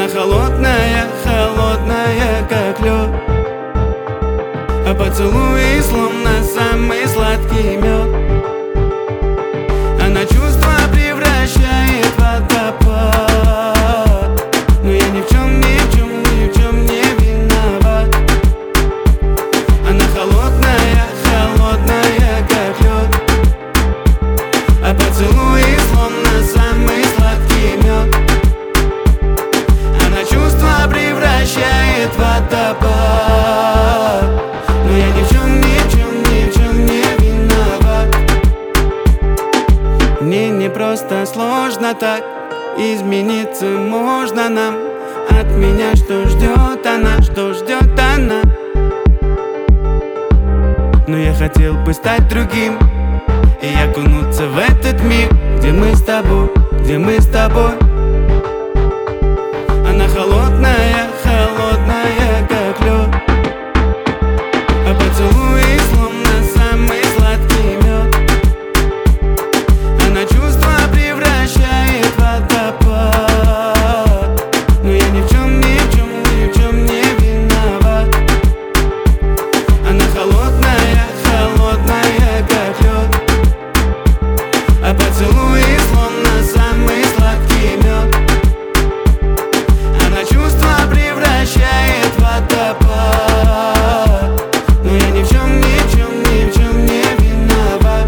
Она холодная, холодная, как лед, а поцелуи словно самый сладкий мед. Она чувства превращает в водопад, но я ни в чем, ни в чем, ни в чем не виноват. Она холодная, холодная, как лед, а поцелуи словно самый сладкий мед. Она чувства превращает в водопад, но я ни в чем, ни в чем, ни в чем не виноват. Мне не просто, сложно так, измениться можно нам. От меня что ждет она, что ждет она? Но я хотел бы стать другим и окунуться в этот мир, где мы с тобой, где мы с тобой. Она холодная, холодная, как лед, а поцелуи словно самый сладкий мед. Она чувства превращает в водопад, но я ни в чем, ни в чем, ни в чем не виноват. Она холодная, холодная, как лед, а поцелуи словно самый сладкий мед. Она чувства превращает в водопад, но я ни в чем, ни в чем, ни в чем не виноват.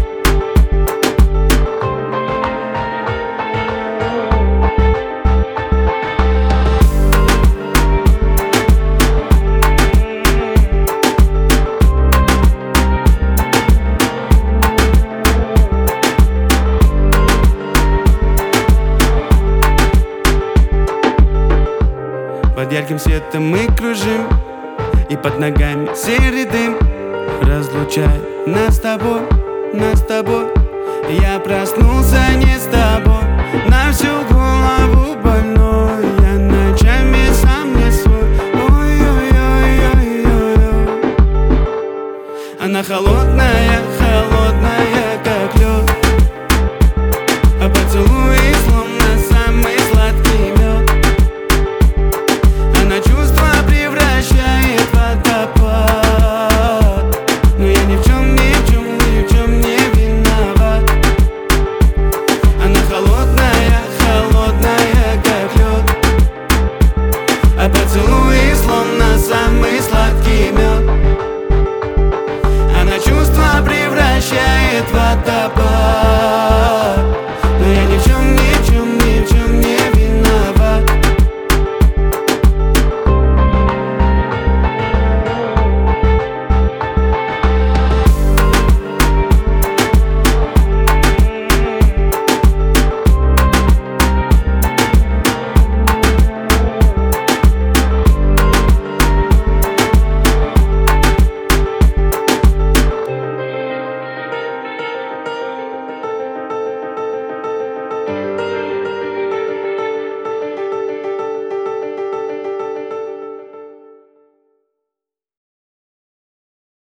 Под ярким светом мы кружим, и под ногами серый дым разлучает нас с тобой, нас с тобой. Я проснулся не с тобой, на всю голову больной. Я ночами сам не свой, ой-ой-ой-ой-ой. Она холодная,